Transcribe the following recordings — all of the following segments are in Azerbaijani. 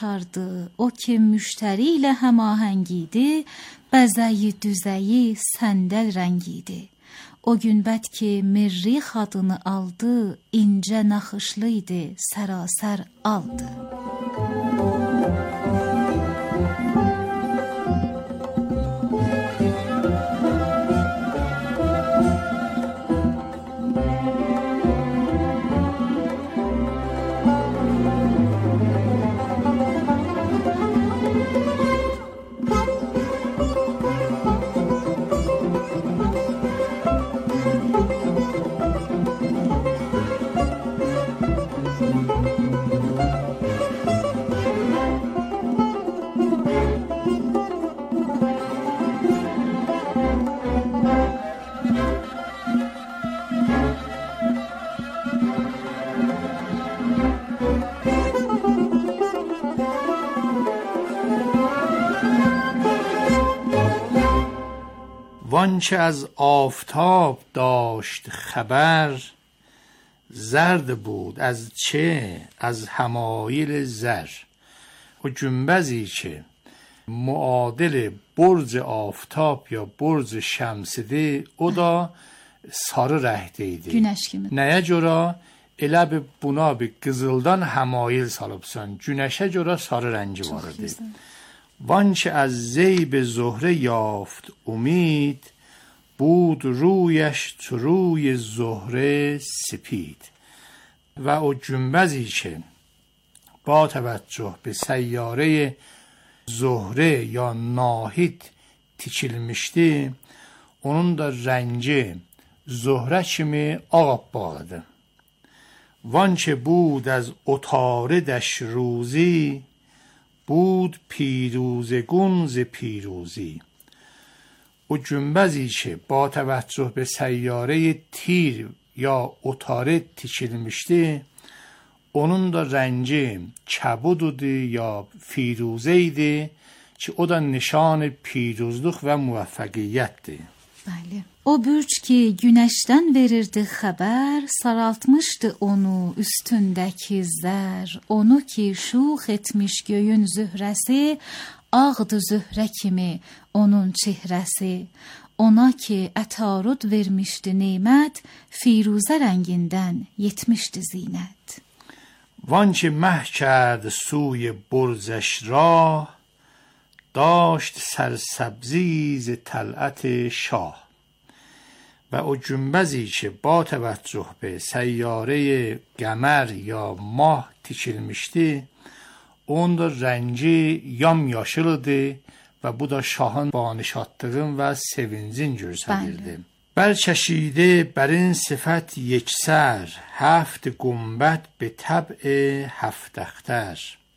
O ki müşteri ilə həmahəng idi, bəzəyi düzəyi səndəl rəngiydi. O günbəd ki Mirri xadını aldı, incə naxışlıydı, sərasər aldı. وانچه از آفتاب داشت خبر، زرد بود از چه؟ از حمایل زر. و جنبزی که معادل برج آفتاب ya برج şəmsidir, o da sarı rəngdə idi. Günəş kimi. Nəyə görə? Elə bir buna bir qızıldan həmail salıbsan. Günəşə görə sarı rəngi var idi. وانچه از زیب زهره یافت امید، بود رویش چو روی زهره سپید. و او جنبزی که با توجه به سیاره زهره یا ناهید tikilmişti, onun da rəngi زهره kimi ağappaqdı. وانچه بود از عطاردش روزی، بود پیروزگون ز پیروزی. و جنبزی که با توجه به سیاره تیر یا عطارد tikilmişti, onun da rəngi kəbududi ya firuzə idi ki, o da nişan پیروزluq və müvəffəqiyyətdir. Bəli. O bürc ki günəşdən verirdi xəbər, saraltmışdı onu üstündəki zər. Onu ki şux etmiş göyün zührəsi, ağdı zührə kimi onun çehrəsi. Ona ki ətarud vermişdi nemət, firuzə rəngindən yetmişdi zinət. وانچه مه کرد سوی برزش راه، داشت سرسبزی ز طلعت شاه. و او جنبزی که با توجه به سیاره قمر یا ماه tikilmişti, onun da rəngi yamyaşıldı və bu da şahın banişatlığın və sevincin göstərirdi. برچشیده بر این صفت یکسر، هفت گنبد به طبع هفت اختر.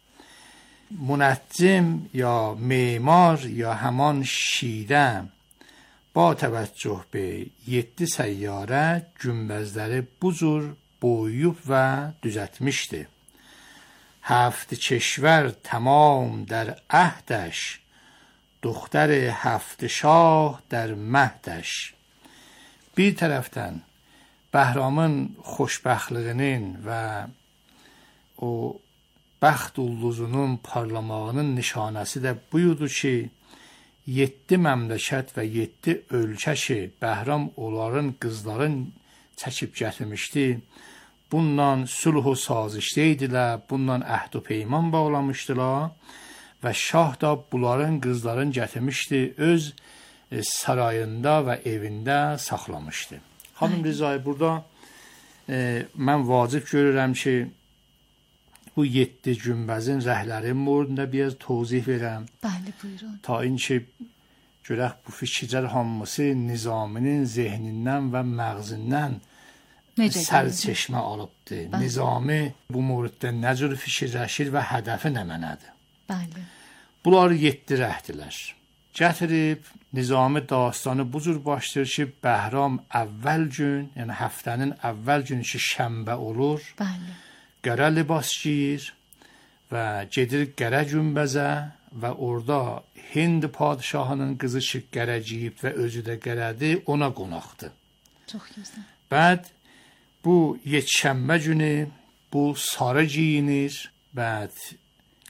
منجم یا معمار یا همان شیده با توجه به 7 سیاره گنبدləri bu cür boyuyub və düzəltmişdi. 7 کشور تمام در عهدش، دختر 7 شاه در مهدش. Bir tərəfdən Bəhramın xoşbəxtliyinin və o bəxt ulduzunun parlamağının nişanəsi də buydu ki, 7 məmləkət və 7 ölkə ki, Bəhram onların qızların çəkib gətirmişdi, bundan sulh sazişdə idilər, bundan əhd və peyman bağlamışdılar və şah da bunların qızların gətirmişdi, öz sarayında və evində saxlamışdı. Xanım Rizai, burada mən vacib görürəm ki, bu 7 günbəzin rəhlərin mövzusunda biraz tozih verəm. Bəli, buyurun. Ta inki görək bu fikirlər hamısı Nizaminin zehnindən və məğzindən sərçeşmə alıbdır. Nizami bu mövzuda nə cür fikirləşir və hədəfi nə mənədir? Bəli. Bunlar 7 rəhdilər. Gətirib Nizami dastanı bu cür başlayır ki, Bəhram əvvəl gün, yəni həftənin əvvəl günü ki, şənbə olur. Bəli. Qərə libas giyir və gedir qərə günbəzə və orada Hind padişahının qızı ki, qərə giyib və özü də qərədir, ona qonaqdır. Çox gözəl. Bəd bu yekşənbə günü bu sarı giyinir, bəd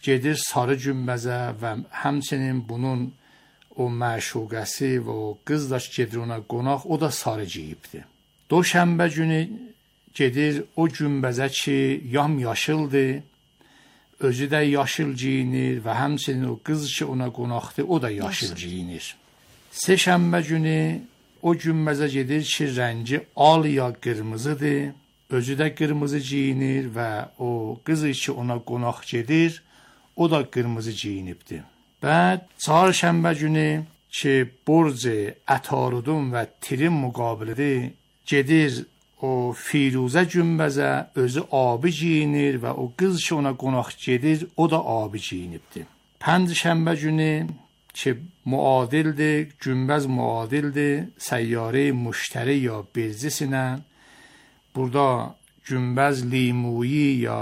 gedir sarı günbəzə və həmçinin bunun o məşuqəsi və o qız da gedir ona qonaq, o da sarı geyibdir. Doşənbə günü gedir o günbəzə ki, yamyaşıldır, özü də yaşıl giyinir və həmçinin o qız ki, ona qonaqdır, o da yaşıl giyinir. Seşənbə günü o günbəzə gedir ki, rəngi al ya qırmızıdır, özü də qırmızı giyinir və o qız ki, ona qonaq gedir, o da qırmızı giyinibdir. Bəd çarşənbə günü ki, Burc-i Ətarudun və Tirin müqabilidir, gedir o firuzə günbəzə, özü abi giyinir və o qız ki, ona qonaq gedir, o da abi giyinibdir. Pəncşənbə günü ki, muadildir, günbəz muadildir, səyyarə müştəri ya birzisinə, burada günbəz limuyi ya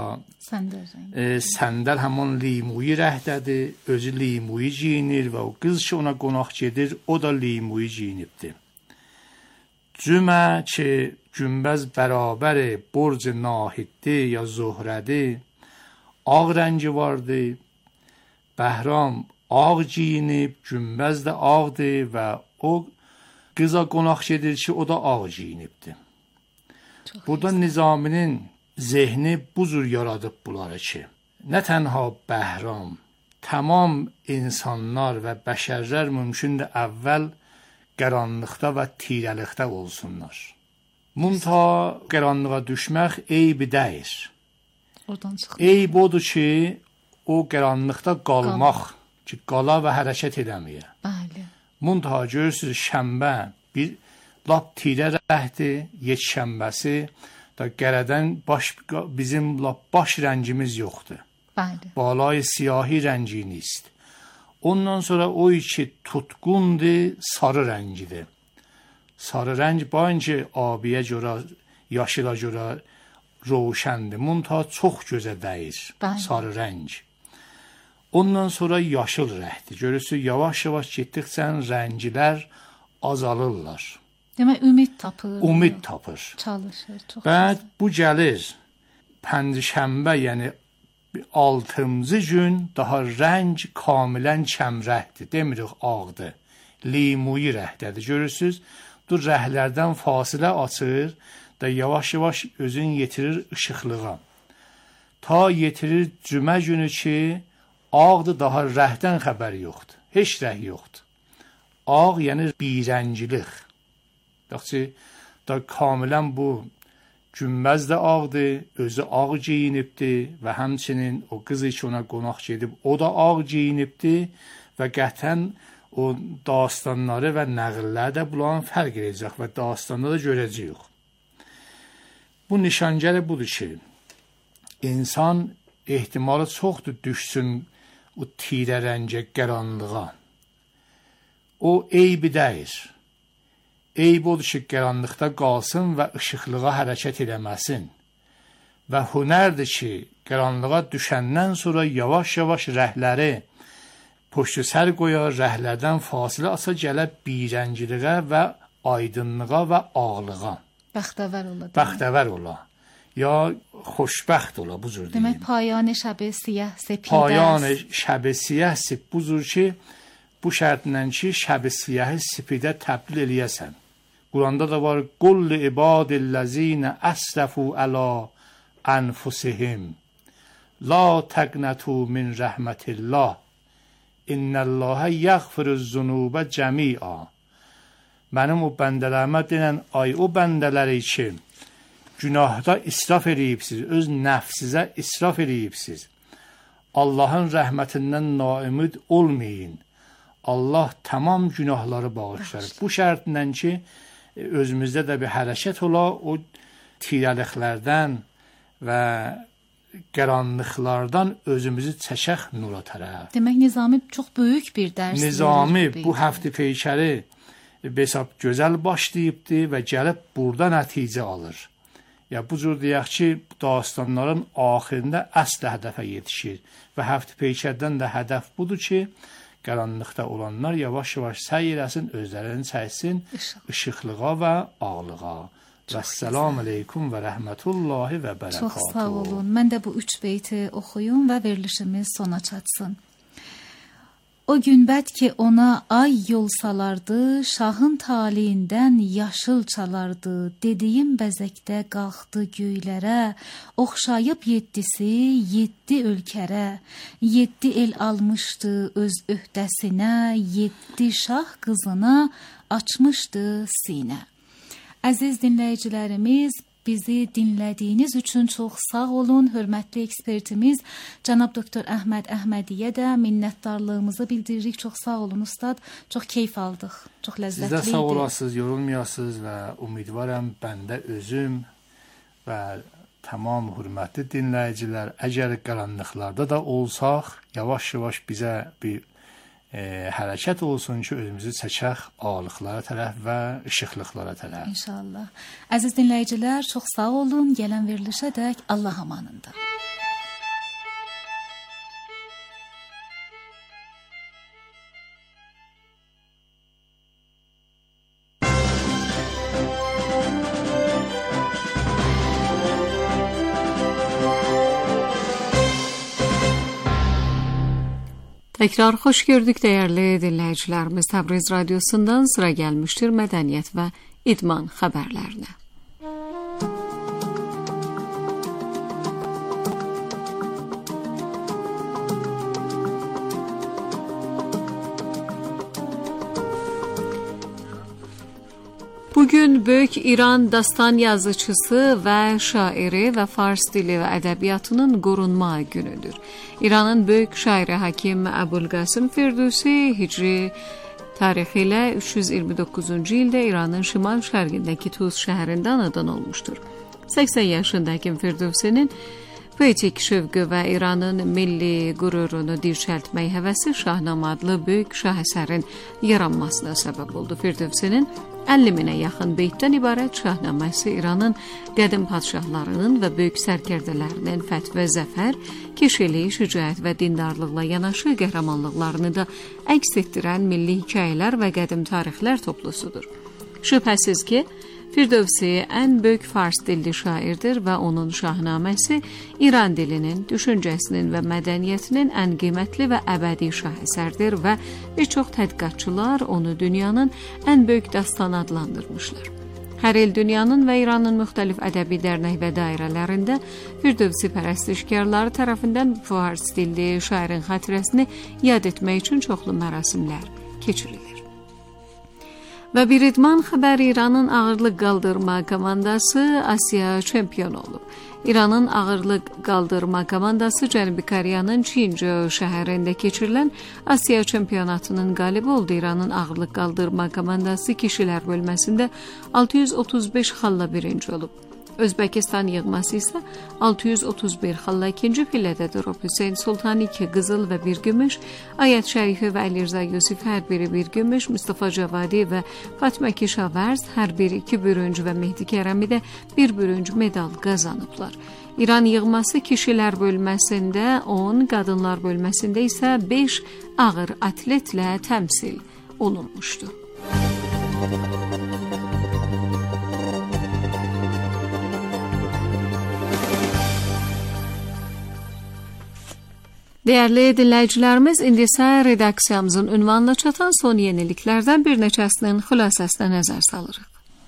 səndəl həman limuyi rəhdədir, özü limuyi giyinir və o qız ki, ona qonaq gedir, o da limuyi giyinibdir. Cümə ki, günbəz bərabər Burc Nahiddir ya Zuhrədir, ağ rəngi vardır, Bəhram ağ giyinib, günbəz də ağdır və o qıza qonaq gedir ki, o da ağ giyinibdir. Burada Nizaminin zehni bu cür yaradıb bunları ki, nə tənha Bəhram, tamam insanlar və bəşərlər mümkündür əvvəl qaranlıqda və tirəlikdə olsunlar. Munta qaranlığa düşmək eybi deyir. Eyb odur ki, o qaranlıqda qalmaq, ki, qala və hərəkət edəməyə. Munta görürsünüz, şənbə bir lap tirə rəhdir, yekşənbəsi da qərədən bizim lap baş rəngimiz yoxdur. Balay siyahi rəngini ist. Ondan sonra o ki, tutqundur, sarı rəngidir. Sarı rəng bayınca abiyə görə, yaşıla görə roşəndir. Munta çox gözə dəyir, sarı rəng. Ondan sonra yaşıl rəhdir. Görürsünüz, yavaş-yavaş getdikcə rənglər azalırlar. Demək, ümid tapır. Ümid tapır. Çalışır. Bəd bu gəlir, pəncşənbə, yəni 6-cı gün daha rəng kamilən kəmrəhdir. Demirik ağdır. Limuyi rəhdədir. Görürsünüz, bu rəhlərdən fasilə açır da yavaş-yavaş özünü yetirir işıqlığa. Ta yetirir cümə günü ki, ağdır, daha rəhdən xəbəri yoxdur. Heç rəh yoxdur. Ağ, yəni birəngilik. Yaxşı, da kamilən bu günbəz də ağdır, özü ağ giyinibdir və həmçinin o qızı ki, ona qonaq gedib, o da ağ giyinibdir və qətən o dastanları və nəqilləri də bunların fərq edəcək və dastanda da görəcəyik. Bu nişangəli budur ki, insan ehtimalı çoxdur düşsün o tirə rəngə, qaranlığa. O eybi deyir. Eyb odur ki, qaranlıqda qalsın və işıqlığa hərəkət edəməsin. Və hünərdir ki, qaranlığa düşəndən sonra yavaş-yavaş rəhləri puştu sər qoyar, rəhlərdən fasilə asa gələ birəngiliyə və aydınlığa və ağlığa. Bəxtəvər ola. Bəxtəvər ola. Ya xoşbəxt ola, bu cür deyim. Demək, payan şəb-i siyah sepidəs. Payan şəb-i siyah sepidəs, bu cür ki, bu şərtlə ki, şəb-i siyahı sepidə təbliğ eləyəsən. Quranda da var, qulli ibadillezine əsrəfu əla ənfusihim, la təqnətu min rəhmətillah, innəlləhə yəğfirüz-zunubə cəmi'a. Mənim o bəndələrimə denən, ay o bəndələri ki, günahda israf eləyibsiz, öz nəfsizə israf eləyibsiz. Allahın rəhmətindən naümid olmayın. Allah tamam günahları bağışlar. Bu şərtlə ki, özümüzdə də bir hərəkət ola, o tirəliklərdən və qaranlıqlardan özümüzü çəkək nura tərəf. Demək, Nizami çox böyük bir dərs verir. Nizami bu həftə peykəri hesab gözəl başlayıbdır və gəlib burada nəticə alır. Ya bu cür deyək ki, dastanların axirində əsl hədəfə yetişir və həftə peykərdən də hədəf budur ki, qaranlıqda olanlar yavaş-yavaş səy eləsin, özlərini çəksin işıqlığa və ağlığa. Və səlam əleykum və rəhmətullahi və bərəkatuhu. Çox sağ olun. Mən də bu 3 beyti oxuyum və verilişimiz sona çatsın. O günbəd ki ona ay yol salardı, şahın taliyindən yaşıl çalardı. Dediyim bəzəkdə qalxdı göylərə, oxşayıb 7'si 7 ölkərə. 7 el almışdı öz öhdəsinə, 7 şah qızına açmışdı sinə. Əziz dinləyicilərimiz, bizi dinlədiyiniz üçün çox sağ olun. Hörmətli ekspertimiz cənab doktor Əhməd Əhmədiyə də minnətdarlığımızı bildiririk. Çox sağ olun ustad. Çox keyf aldıq. Çox ləzzətli idi. Siz də sağ olasınız, yorulmayasınız və ümidvaram bəndə özüm və tamam hörmətli dinləyicilər, əgər qaranlıqlarda da olsaq, yavaş-yavaş bizə bir hərəkət olsun ki, özümüzü çəkək ağırlıqlara tərəf və işıqlıqlara tərəf. İnşallah. Əziz dinləyicilər, çox sağ olun. Gələn verilişə dək Allah amanında. Tekrar hoş gördük değerli dinleyicilerimiz. Təbriz Radyosu'ndan sıra gelmiştir medeniyet ve idman haberlerine. Bugün büyük İran dastan yazıcısı ve şairi ve Fars dili ve edebiyatının korunma günüdür. İran'ın büyük şairi Hakim Əbülqasım Firdevsi Hicri tarixiyle 329. ildə İran'ın şimal-şərqindəki Tuz şəhərində anadan olmuştur. 80 yaşındaki Firdevsinin poetik şövqü və İran'ın milli qürurunu dirçəltmək həvəsi Şahnamə adlı böyük şah əsərin yaranmasına səbəb oldu. Firdevsinin 50.000-ə yaxın beytdən ibarət Şahnaməsi İran'ın qədim padşahlarının və böyük sərkərdələrinin fəth və zəfər, kişilik, şücaət və dindarlıqla yanaşı qəhrəmanlıqlarını da əks etdirən milli hekayələr və qədim tarixlər toplusudur. Şübhəsiz ki, Firdevsi ən böyük Fars dilli şairdir və onun Şahnaməsi İran dilinin, düşüncəsinin və mədəniyyətinin ən qiymətli və əbədi şahesərdir və bir çox tədqiqatçılar onu dünyanın ən böyük dastanı adlandırmışlar. Hər il dünyanın və İranın müxtəlif ədəbi dərnək və dairələrində Firdevsi pərəstişkarları tərəfindən Fars dilli şairin xatirəsini yad etmək üçün çoxlu mərasimlər keçirilir. Və bir idman xəbəri İranın ağırlıq qaldırma komandası Asiya çempionu olub. İranın ağırlıq qaldırma komandası Cənubi Koreyanın Çinco şəhərində keçirilən Asiya çempionatının qalibi oldu. İranın ağırlıq qaldırma komandası kişilər bölməsində 635 xalla birinci olub. Özbəkistan yığması isə 631 xalla ikinci pillədədir. Hüseyn Sultan 2 qızıl və 1 gümüş, Ayət Şərifə və Əlirza Yusif hər biri 1 gümüş, Mustafa Cavadi və Fatma Kişavərz hər biri 2 bürünc və Mehdi Kərəmi də 1 bürünc medal qazanıblar. İran yığması kişilər bölməsində 10, qadınlar bölməsində isə 5 ağır atletlə təmsil olunmuşdu. Değerli dinləyicilərimiz, indi isə redaksiyamızın ünvanına çatan son yeniliklərdən bir neçəsinin xülasəsinə nəzər salırıq.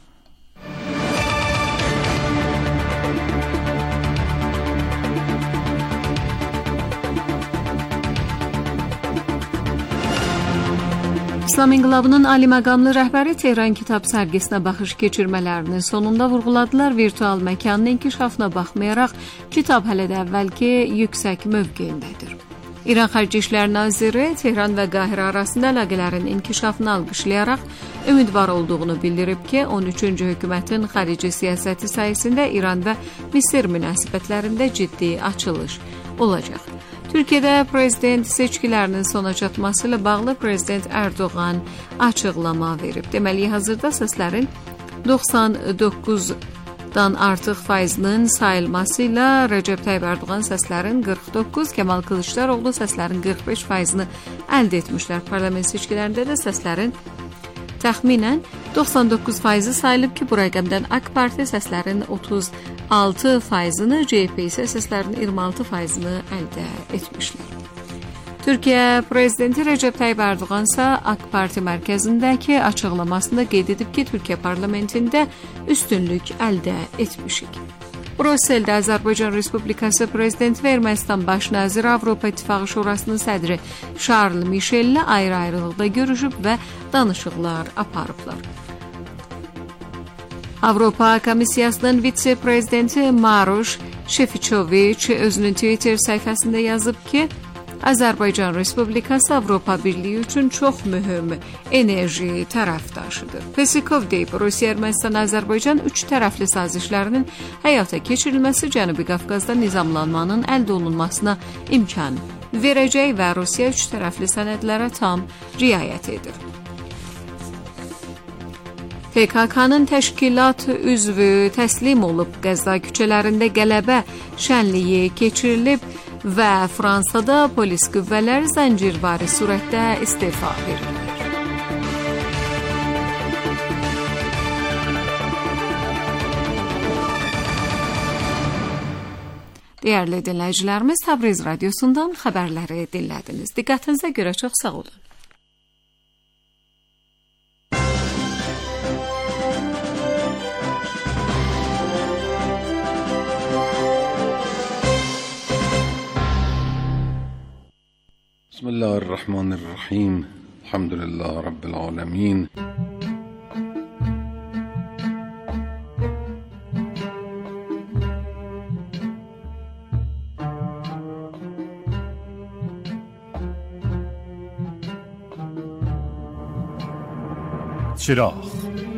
İslam İnqilabının ali məqamlı rəhbəri Tehran kitab sərgisinə baxış keçirmələrinin sonunda vurğuladılar. Virtual məkanın inkişafına baxmayaraq, kitab hələ də əvvəlki yüksək mövqeyindədir. İran Xarici İşlər Naziri Tehran və Qahirə arasında əlaqələrin inkişafını alqışlayaraq ümidvar olduğunu bildirib ki, 13-cü hökumətin xarici siyasəti sayəsində İran və Misir münasibətlərində ciddi açılış olacaq. Türkiyədə prezident seçkilərinin sona çatması ilə bağlı Prezident Erdoğan açıqlama verib. Deməli, hazırda səslərin 99-dan artıq faizinin sayılması ilə Recep Tayyip Erdoğan səslərin 49, Kemal Kılıçdaroğlu səslərin 45 faizini əldə etmişlər. Parlament seçkilərində də səslərin Təxminən 99% sayılıb ki, bu rəqəmdən AK Parti səslərin 36%-ni, CHP isə səslərin 26%-ni əldə etmişlər. Türkiyə Prezidenti Recep Tayyip Erdoğan isə AK Parti mərkəzindəki açıqlamasında qeyd edib ki, Türkiyə parlamentində üstünlük əldə etmişik. Brüsseldə Azərbaycan Respublikası Prezidenti və Ermənistan Baş naziri Avropa İttifaqı Şurasının sədri Charles Michel'lə ayrı-ayrılıqda görüşüb və danışıqlar aparıblar. Avropa Komissiyasının vitse-prezidenti Maroš Şefiçoviç özünün Twitter səhifəsində yazıb ki, Azərbaycan Respublikası Avropa Birliyi üçün çox mühüm enerji tərəfdaşıdır. Peskov deyib, Rusiya-Ermənistan-Azərbaycan üç tərəfli sazişlərinin həyata keçirilməsi Cənubi Qafqazda nizamlanmanın əldə olunmasına imkan verəcək və Rusiya üç tərəfli sənədlərə tam riayət edir. PKK-nın təşkilat üzvü təslim olub, Qəzza küçələrində qələbə şənliyi keçirilib və Fransada polis qüvvələri zəncirvari surətdə istefa verirlər. Dəyərli dinləyicilərimiz, Təbriz radiosundan xəbərləri dinlədiniz. Diqqətinizə görə çox sağ olun. بسم الله الرحمن الرحيم الحمد لله رب العالمين چراغ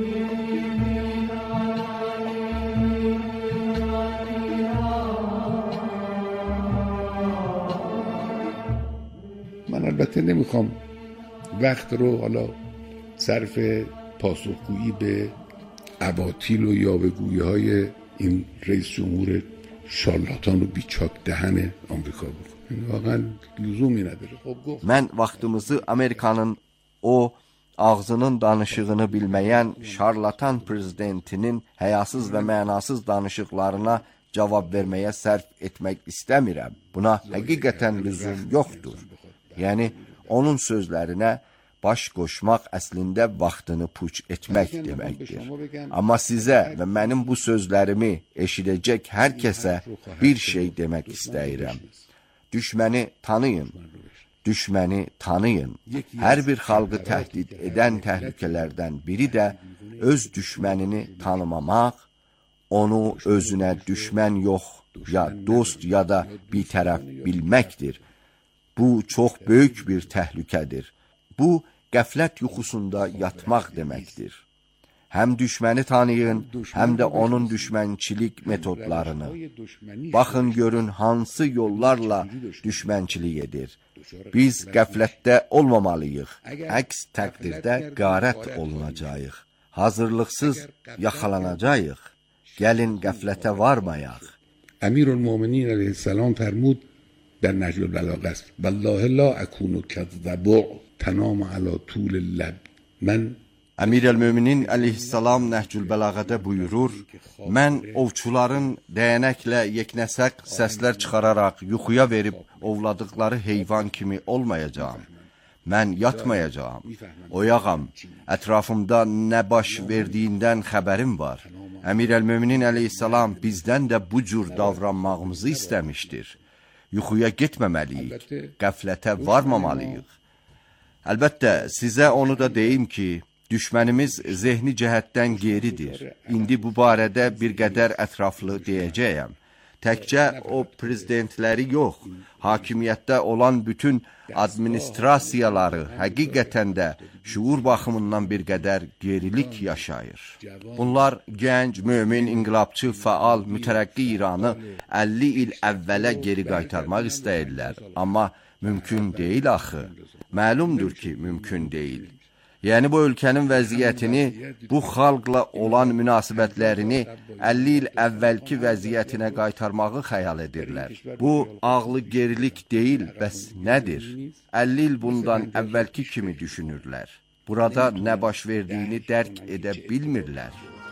من البته نمیخوام وقت رو حالا صرف پاسخگویی به اباطیل و یاوه‌گویی‌های این رئیس جمهور şarlatan و بیچاک دهن آمریکا بکنم. واقعا لزومی نداره. Mən vaxtımızı Amerikanın o ağzının danışığını bilməyən şarlatan prezidentinin həyasız və mənasız danışıqlarına cavab verməyə sərf etmək istəmirəm. Buna həqiqətən lüzum yoxdur. Yəni, onun sözlərinə baş qoşmaq əslində vaxtını puç etmək deməkdir. Amma sizə və mənim bu sözlərimi eşidəcək hər kəsə bir şey demək istəyirəm. Düşməni tanıyın. Düşməni tanıyın. Hər bir xalqı təhdid edən təhlükələrdən biri də öz düşmənini tanımamaq, onu özünə düşmən yox, ya dost ya da bir tərəf bilməkdir. Bu çox böyük bir təhlükədir. Bu, qəflət yuxusunda yatmaq deməkdir. Həm düşməni tanıyın, həm də onun düşmənçilik metodlarını. Baxın, görün hansı yollarla düşmənçilik edir. Biz qəflətdə olmamalıyıq. Əks təqdirdə qarət olunacağıq. Hazırlıqsız yaxalanacağıq. Gəlin qəflətə varmayaq. امیرالمؤمنین علیه السلام فرمود در نهج البلاغه است والله لا اکون کالضبع تنام علی طول اللب. من Əmirəl-Möminin əleyhissalam Nəhcül Bəlağədə buyurur, mən ovçuların dəyənəklə yeknəsək səslər çıxararaq yuxuya verib ovladıqları heyvan kimi olmayacağam. Mən yatmayacağam, oyağam, ətrafımda nə baş verdiyindən xəbərim var. Əmirəl-Möminin əleyhissalam bizdən də bu cür davranmağımızı istəmişdir. Yuxuya getməməliyik, qəflətə varmamalıyıq. Əlbəttə, sizə onu da deyim ki, düşmənimiz zehni cəhətdən geridir. İndi bu barədə bir qədər ətraflı deyəcəyəm. Təkcə o prezidentləri yox, hakimiyyətdə olan bütün administrasiyaları həqiqətən də şuur baxımından bir qədər gerilik yaşayır. Bunlar gənc, mömin, inqilabçı, faal, mütərəqqi İranı 50 il əvvələ geri qaytarmaq istəyirlər. Amma mümkün deyil axı. Məlumdur ki, mümkün deyil. Yəni bu ölkənin vəziyyətini, bu xalqla olan münasibətlərini 50 il əvvəlki vəziyyətinə qaytarmağı xəyal edirlər. Bu ağlı gerilik deyil, bəs nədir? 50 il bundan əvvəlki kimi düşünürlər. burada nə baş verdiyini dərk edə bilmirlər.